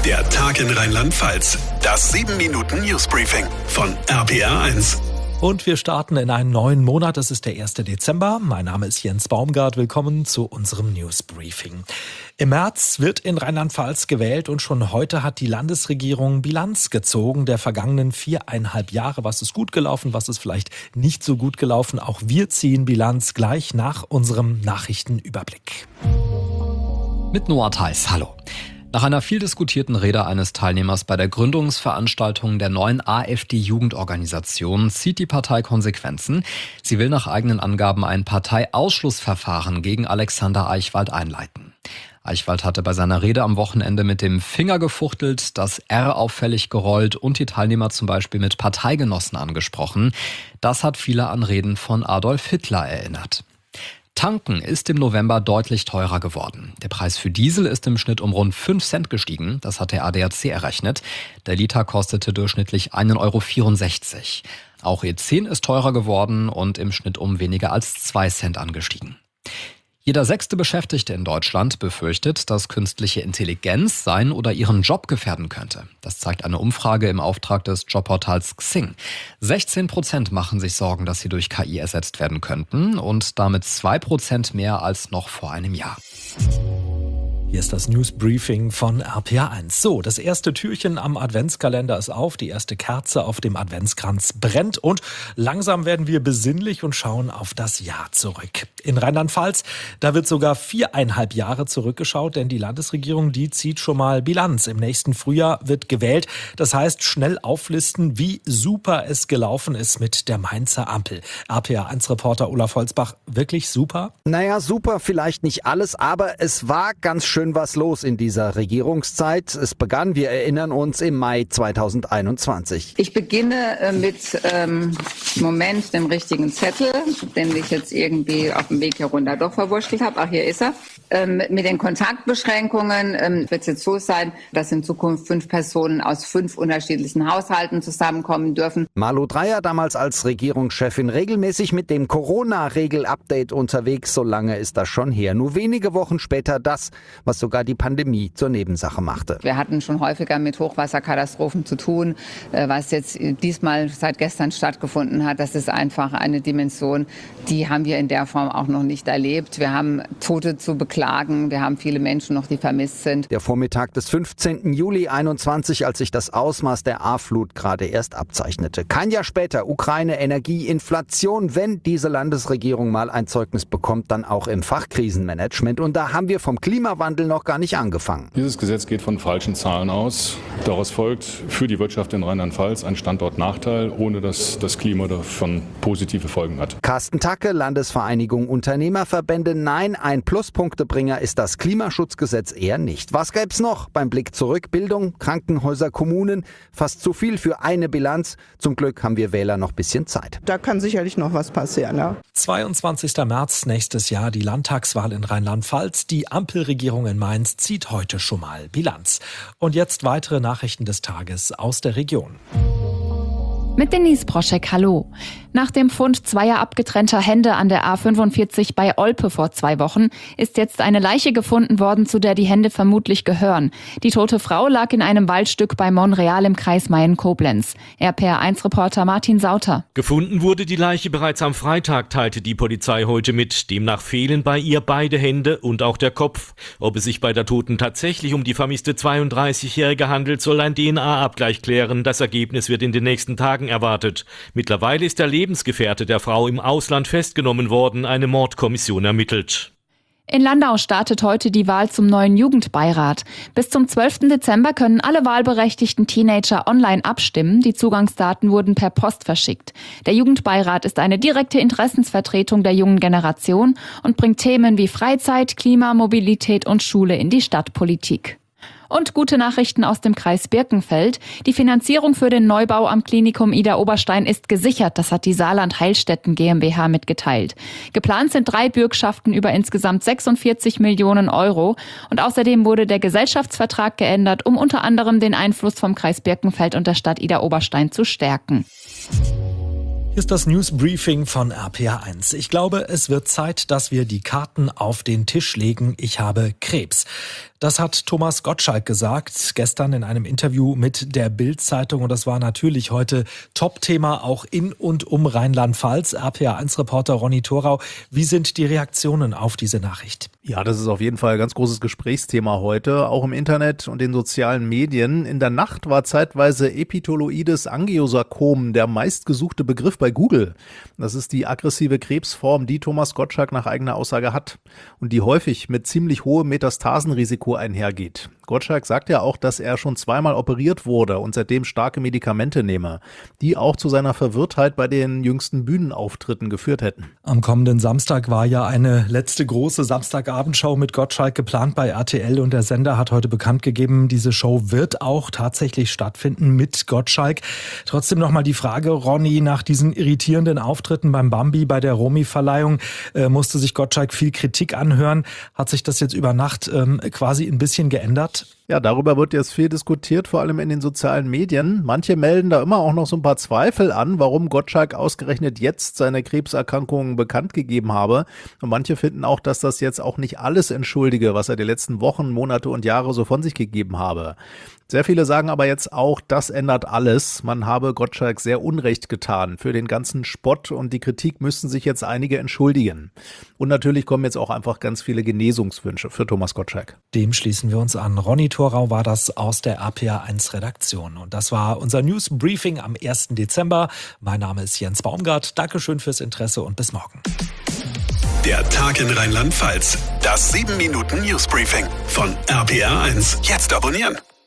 Der Tag in Rheinland-Pfalz. Das 7-Minuten-Newsbriefing von RPR1. Und wir starten in einen neuen Monat. Es ist der 1. Dezember. Mein Name ist Jens Baumgart. Willkommen zu unserem Newsbriefing. Im März wird in Rheinland-Pfalz gewählt und schon heute hat die Landesregierung Bilanz gezogen der vergangenen 4,5 Jahre. Was ist gut gelaufen, was ist vielleicht nicht so gut gelaufen? Auch wir ziehen Bilanz gleich nach unserem Nachrichtenüberblick. Mit Noah Theis, hallo. Nach einer viel diskutierten Rede eines Teilnehmers bei der Gründungsveranstaltung der neuen AfD-Jugendorganisation zieht die Partei Konsequenzen. Sie will nach eigenen Angaben ein Parteiausschlussverfahren gegen Alexander Eichwald einleiten. Eichwald hatte bei seiner Rede am Wochenende mit dem Finger gefuchtelt, das R auffällig gerollt und die Teilnehmer zum Beispiel mit Parteigenossen angesprochen. Das hat viele an Reden von Adolf Hitler erinnert. Tanken ist im November deutlich teurer geworden. Der Preis für Diesel ist im Schnitt um rund 5 Cent gestiegen. Das hat der ADAC errechnet. Der Liter kostete durchschnittlich 1,64 €. Auch E10 ist teurer geworden und im Schnitt um weniger als 2 Cent angestiegen. Jeder 6. Beschäftigte in Deutschland befürchtet, dass künstliche Intelligenz seinen oder ihren Job gefährden könnte. Das zeigt eine Umfrage im Auftrag des Jobportals Xing. 16% machen sich Sorgen, dass sie durch KI ersetzt werden könnten und damit 2% mehr als noch vor einem Jahr. Hier ist das Newsbriefing von RPR1. So, das erste Türchen am Adventskalender ist auf, die erste Kerze auf dem Adventskranz brennt und langsam werden wir besinnlich und schauen auf das Jahr zurück. In Rheinland-Pfalz, da wird sogar 4,5 Jahre zurückgeschaut, denn die Landesregierung, die zieht schon mal Bilanz. Im nächsten Frühjahr wird gewählt. Das heißt, schnell auflisten, wie super es gelaufen ist mit der Mainzer Ampel. RPR1-Reporter Olaf Holzbach, wirklich super? Naja, super vielleicht nicht alles, aber es war ganz schön was los in dieser Regierungszeit. Es begann, wir erinnern uns, im Mai 2021. Ich beginne mit dem richtigen Zettel, den ich jetzt irgendwie auf dem Weg hier runter doch verwurschtelt habe. Ach, hier ist er. Mit den Kontaktbeschränkungen wird es jetzt so sein, dass in Zukunft 5 Personen aus 5 unterschiedlichen Haushalten zusammenkommen dürfen. Malu Dreyer, damals als Regierungschefin, regelmäßig mit dem Corona-Regel-Update unterwegs. So lange ist das schon her. Nur wenige Wochen später das, was sogar die Pandemie zur Nebensache machte. Wir hatten schon häufiger mit Hochwasserkatastrophen zu tun. Was jetzt diesmal seit gestern stattgefunden hat, das ist einfach eine Dimension, die haben wir in der Form auch noch nicht erlebt. Wir haben Tote zu beklagen. Wir haben viele Menschen noch, die vermisst sind. Der Vormittag des 15. Juli 2021, als sich das Ausmaß der A-Flut gerade erst abzeichnete. Kein Jahr später, Ukraine, Energie, Inflation. Wenn diese Landesregierung mal ein Zeugnis bekommt, dann auch im Fachkrisenmanagement. Und da haben wir vom Klimawandel noch gar nicht angefangen. Dieses Gesetz geht von falschen Zahlen aus. Daraus folgt für die Wirtschaft in Rheinland-Pfalz ein Standortnachteil, ohne dass das Klima davon positive Folgen hat. Carsten Tacke, Landesvereinigung Unternehmerverbände. Nein, ein Pluspunktebringer ist das Klimaschutzgesetz eher nicht. Was gäb's noch? Beim Blick zurück, Bildung, Krankenhäuser, Kommunen. Fast zu viel für eine Bilanz. Zum Glück haben wir Wähler noch ein bisschen Zeit. Da kann sicherlich noch was passieren. Ja. 22. März nächstes Jahr, die Landtagswahl in Rheinland-Pfalz. Die Ampelregierung in Mainz zieht heute schon mal Bilanz. Und jetzt weitere Nachrichten des Tages aus der Region. Mit Denise Broschek, hallo. Nach dem Fund zweier abgetrennter Hände an der A45 bei Olpe vor 2 Wochen ist jetzt eine Leiche gefunden worden, zu der die Hände vermutlich gehören. Die tote Frau lag in einem Waldstück bei Monreal im Kreis Mayen-Koblenz. RPR1-Reporter Martin Sauter. Gefunden wurde die Leiche bereits am Freitag, teilte die Polizei heute mit. Demnach fehlen bei ihr beide Hände und auch der Kopf. Ob es sich bei der Toten tatsächlich um die vermisste 32-Jährige handelt, soll ein DNA-Abgleich klären. Das Ergebnis wird in den nächsten Tagen erwartet. Mittlerweile ist der Lebensgefährte der Frau im Ausland festgenommen worden. Eine Mordkommission ermittelt. In Landau startet heute die Wahl zum neuen Jugendbeirat. Bis zum 12. Dezember können alle wahlberechtigten Teenager online abstimmen. Die Zugangsdaten wurden per Post verschickt. Der Jugendbeirat ist eine direkte Interessensvertretung der jungen Generation und bringt Themen wie Freizeit, Klima, Mobilität und Schule in die Stadtpolitik. Und gute Nachrichten aus dem Kreis Birkenfeld. Die Finanzierung für den Neubau am Klinikum Idar-Oberstein ist gesichert. Das hat die Saarland Heilstätten GmbH mitgeteilt. Geplant sind 3 Bürgschaften über insgesamt 46 Millionen Euro. Und außerdem wurde der Gesellschaftsvertrag geändert, um unter anderem den Einfluss vom Kreis Birkenfeld und der Stadt Idar-Oberstein zu stärken. Hier ist das Newsbriefing von RPR1. Ich glaube, es wird Zeit, dass wir die Karten auf den Tisch legen. Ich habe Krebs. Das hat Thomas Gottschalk gesagt, gestern in einem Interview mit der Bild-Zeitung. Und das war natürlich heute Top-Thema auch in und um Rheinland-Pfalz. RPA1-Reporter Ronny Thorau, wie sind die Reaktionen auf diese Nachricht? Ja, das ist auf jeden Fall ein ganz großes Gesprächsthema heute, auch im Internet und den sozialen Medien. In der Nacht war zeitweise Epithelioides Angiosarkom der meistgesuchte Begriff bei Google. Das ist die aggressive Krebsform, die Thomas Gottschalk nach eigener Aussage hat und die häufig mit ziemlich hohem Metastasenrisiko einhergeht. Gottschalk sagt ja auch, dass er schon zweimal operiert wurde und seitdem starke Medikamente nehme, die auch zu seiner Verwirrtheit bei den jüngsten Bühnenauftritten geführt hätten. Am kommenden Samstag war ja eine letzte große Samstagabendshow mit Gottschalk geplant bei RTL und der Sender hat heute bekannt gegeben, diese Show wird auch tatsächlich stattfinden mit Gottschalk. Trotzdem nochmal die Frage, Ronny, nach diesen irritierenden Auftritten beim Bambi bei der Romy-Verleihung musste sich Gottschalk viel Kritik anhören. Hat sich das jetzt über Nacht quasi ein bisschen geändert? Ja, darüber wird jetzt viel diskutiert, vor allem in den sozialen Medien. Manche melden da immer auch noch so ein paar Zweifel an, warum Gottschalk ausgerechnet jetzt seine Krebserkrankungen bekannt gegeben habe. Und manche finden auch, dass das jetzt auch nicht alles entschuldige, was er die letzten Wochen, Monate und Jahre so von sich gegeben habe. Sehr viele sagen aber jetzt auch, das ändert alles. Man habe Gottschalk sehr Unrecht getan. Für den ganzen Spott und die Kritik müssten sich jetzt einige entschuldigen. Und natürlich kommen jetzt auch einfach ganz viele Genesungswünsche für Thomas Gottschalk. Dem schließen wir uns an. Ronny Thorau war das aus der RPA1-Redaktion. Und das war unser News Briefing am 1. Dezember. Mein Name ist Jens Baumgart. Dankeschön fürs Interesse und bis morgen. Der Tag in Rheinland-Pfalz. Das 7-Minuten-News Briefing von RPA1. Jetzt abonnieren.